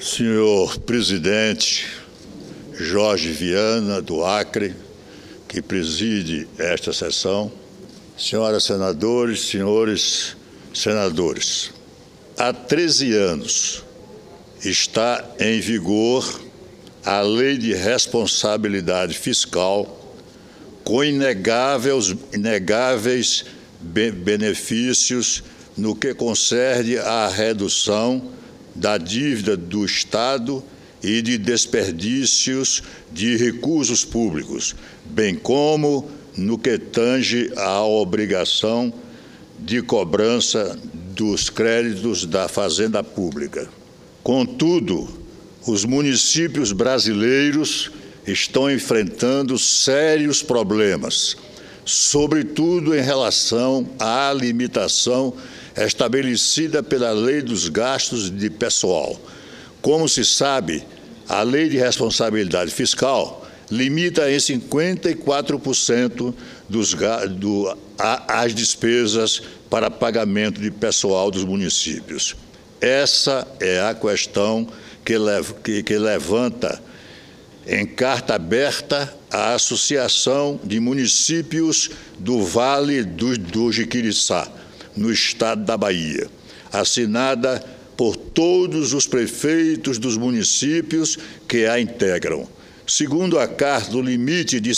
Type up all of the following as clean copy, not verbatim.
Senhor presidente Jorge Viana, do Acre, que preside esta sessão, senhoras senadores, senhores senadores, há 13 anos está em vigor a Lei de Responsabilidade Fiscal, com inegáveis benefícios no que concerne à redução da dívida do Estado e de desperdícios de recursos públicos, bem como no que tange à obrigação de cobrança dos créditos da Fazenda Pública. Contudo, os municípios brasileiros estão enfrentando sérios problemas, sobretudo em relação à limitação estabelecida pela Lei dos Gastos de Pessoal. Como se sabe, a Lei de Responsabilidade Fiscal limita em 54% as despesas para pagamento de pessoal dos municípios. Essa é a questão que levanta em carta aberta a Associação de Municípios do Vale do Jiquiriçá, no estado da Bahia, assinada por todos os prefeitos dos municípios que a integram. Segundo a carta, o limite de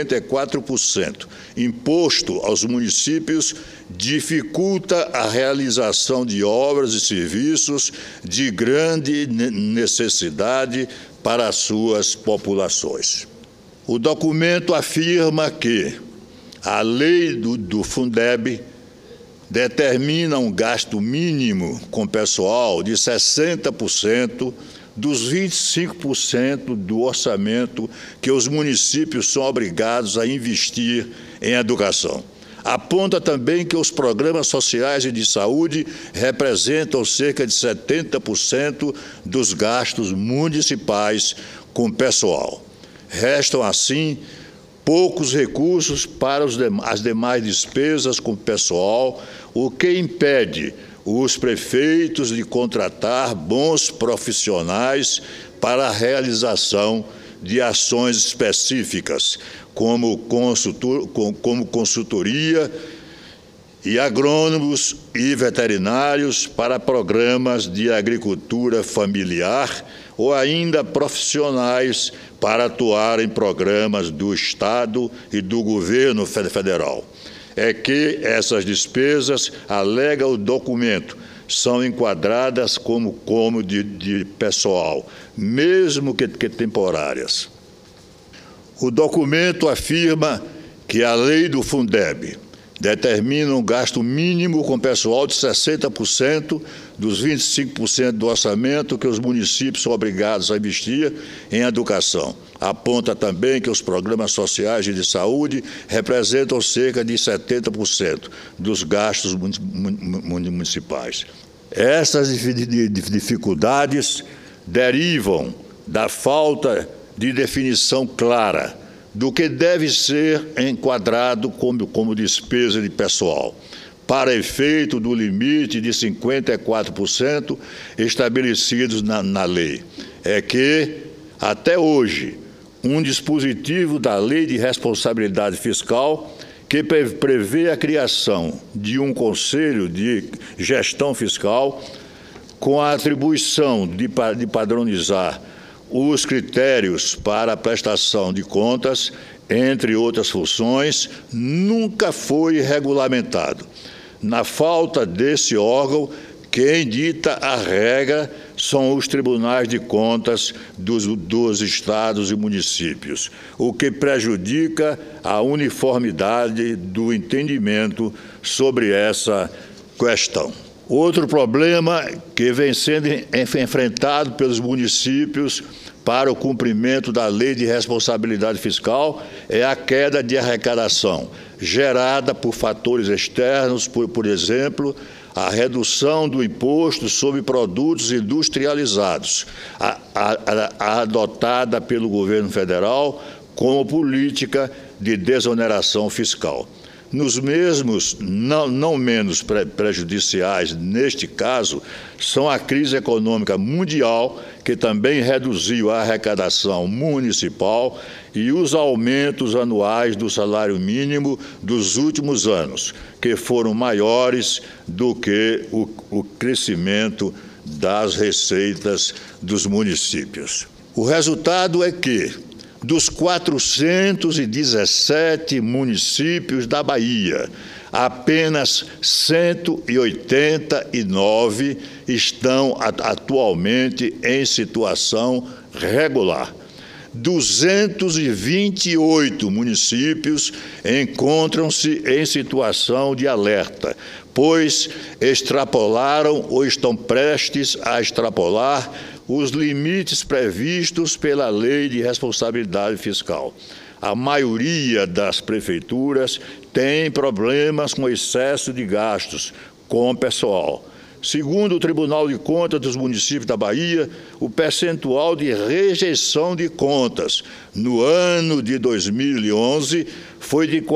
54% imposto aos municípios dificulta a realização de obras e serviços de grande necessidade para as suas populações. O documento afirma que a lei do Fundeb determina um gasto mínimo com pessoal de 60% dos 25% do orçamento que os municípios são obrigados a investir em educação. Aponta também que os programas sociais e de saúde representam cerca de 70% dos gastos municipais com pessoal. Restam, assim, poucos recursos para as demais despesas com pessoal, o que impede os prefeitos de contratar bons profissionais para a realização de ações específicas, como consultoria e agrônomos e veterinários para programas de agricultura familiar ou ainda profissionais para atuar em programas do Estado e do governo federal. É que essas despesas, alega o documento, são enquadradas como de pessoal, mesmo que temporárias. O documento afirma que a lei do Fundeb determina um gasto mínimo com pessoal de 60% dos 25% do orçamento que os municípios são obrigados a investir em educação. Aponta também que os programas sociais e de saúde representam cerca de 70% dos gastos municipais. Essas dificuldades derivam da falta de definição clara do que deve ser enquadrado como despesa de pessoal, para efeito do limite de 54% estabelecidos na lei. É que, até hoje, um dispositivo da Lei de Responsabilidade Fiscal que prevê a criação de um Conselho de Gestão Fiscal com a atribuição de padronizar os critérios para a prestação de contas, entre outras funções, nunca foi regulamentado. Na falta desse órgão, quem dita a regra são os tribunais de contas dos estados e municípios, o que prejudica a uniformidade do entendimento sobre essa questão. Outro problema que vem sendo enfrentado pelos municípios para o cumprimento da Lei de Responsabilidade Fiscal é a queda de arrecadação, gerada por fatores externos, por exemplo, a redução do imposto sobre produtos industrializados, adotada pelo governo federal como política de desoneração fiscal. Nos mesmos, não menos prejudiciais neste caso, são a crise econômica mundial, que também reduziu a arrecadação municipal, e os aumentos anuais do salário mínimo dos últimos anos, que foram maiores do que o crescimento das receitas dos municípios. O resultado é que, dos 417 municípios da Bahia, apenas 189 estão atualmente em situação regular. 228 municípios encontram-se em situação de alerta, pois extrapolaram ou estão prestes a extrapolar os limites previstos pela Lei de Responsabilidade Fiscal. A maioria das prefeituras tem problemas com excesso de gastos com pessoal. Segundo o Tribunal de Contas dos Municípios da Bahia, o percentual de rejeição de contas no ano de 2011 foi de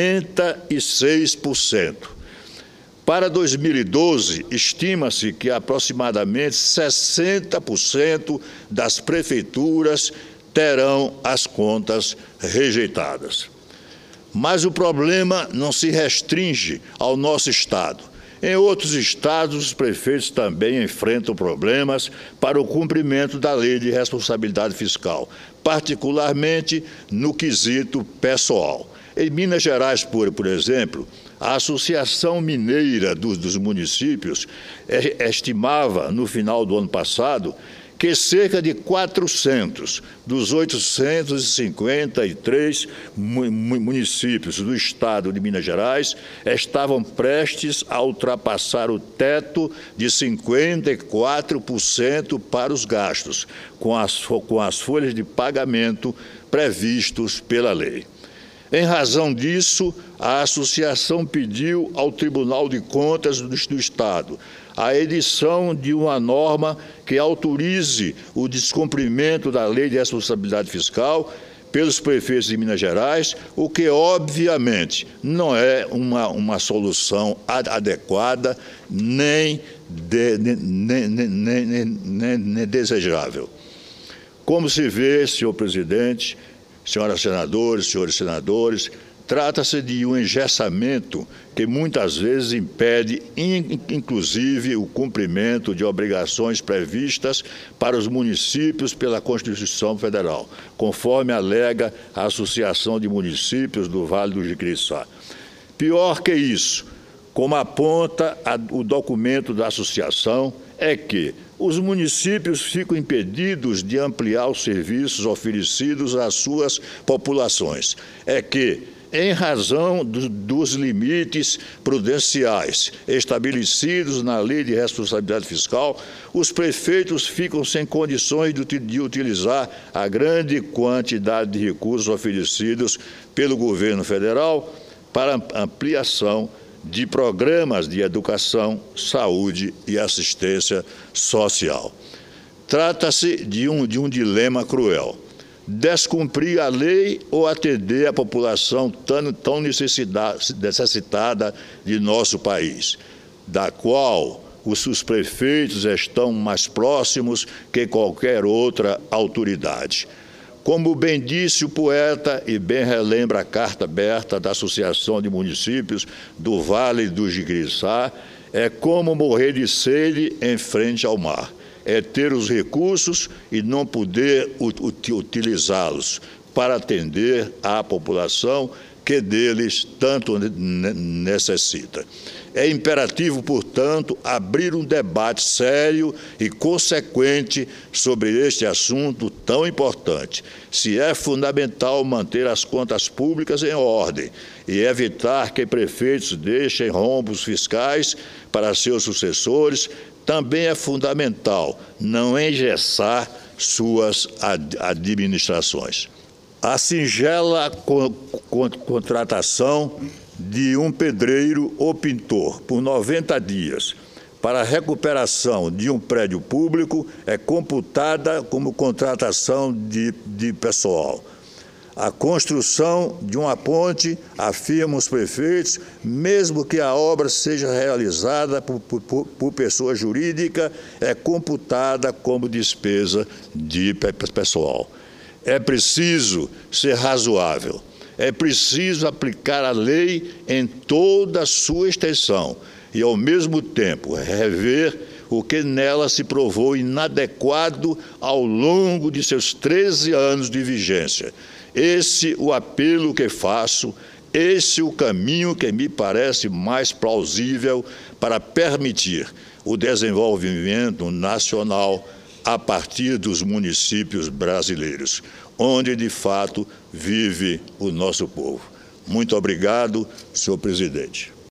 46%. Para 2012, estima-se que aproximadamente 60% das prefeituras terão as contas rejeitadas. Mas o problema não se restringe ao nosso estado. Em outros estados, os prefeitos também enfrentam problemas para o cumprimento da Lei de Responsabilidade Fiscal, particularmente no quesito pessoal. Em Minas Gerais, por exemplo, a Associação Mineira dos Municípios estimava, no final do ano passado, que cerca de 400 dos 853 municípios do estado de Minas Gerais estavam prestes a ultrapassar o teto de 54% para os gastos, com as folhas de pagamento previstos pela lei. Em razão disso, a associação pediu ao Tribunal de Contas do Estado a edição de uma norma que autorize o descumprimento da Lei de Responsabilidade Fiscal pelos prefeitos de Minas Gerais, o que, obviamente, não é uma solução adequada nem desejável. Como se vê, senhor presidente, senhoras senadoras, senhores senadores, trata-se de um engessamento que muitas vezes impede, inclusive, o cumprimento de obrigações previstas para os municípios pela Constituição Federal, conforme alega a Associação de Municípios do Vale do Jiquiriçá. Pior que isso, como aponta o documento da associação, é que os municípios ficam impedidos de ampliar os serviços oferecidos às suas populações. É que, em razão dos limites prudenciais estabelecidos na Lei de Responsabilidade Fiscal, os prefeitos ficam sem condições de utilizar a grande quantidade de recursos oferecidos pelo governo federal para ampliação de programas de educação, saúde e assistência social. Trata-se de um dilema cruel: descumprir a lei ou atender a população tão necessitada de nosso país, da qual os prefeitos estão mais próximos que qualquer outra autoridade. Como bem disse o poeta e bem relembra a carta aberta da Associação de Municípios do Vale do Jiquiriçá, é como morrer de sede em frente ao mar. É ter os recursos e não poder utilizá-los para atender à população que deles tanto necessita. É imperativo, portanto, abrir um debate sério e consequente sobre este assunto tão importante. Se é fundamental manter as contas públicas em ordem e evitar que prefeitos deixem rombos fiscais para seus sucessores, também é fundamental não engessar suas administrações. A singela contratação de um pedreiro ou pintor por 90 dias para a recuperação de um prédio público é computada como contratação de pessoal. A construção de uma ponte, afirmam os prefeitos, mesmo que a obra seja realizada por pessoa jurídica, é computada como despesa de pessoal. É preciso ser razoável, é preciso aplicar a lei em toda a sua extensão e, ao mesmo tempo, rever o que nela se provou inadequado ao longo de seus 13 anos de vigência. Esse o apelo que faço, esse o caminho que me parece mais plausível para permitir o desenvolvimento nacional a partir dos municípios brasileiros, onde de fato vive o nosso povo. Muito obrigado, senhor presidente.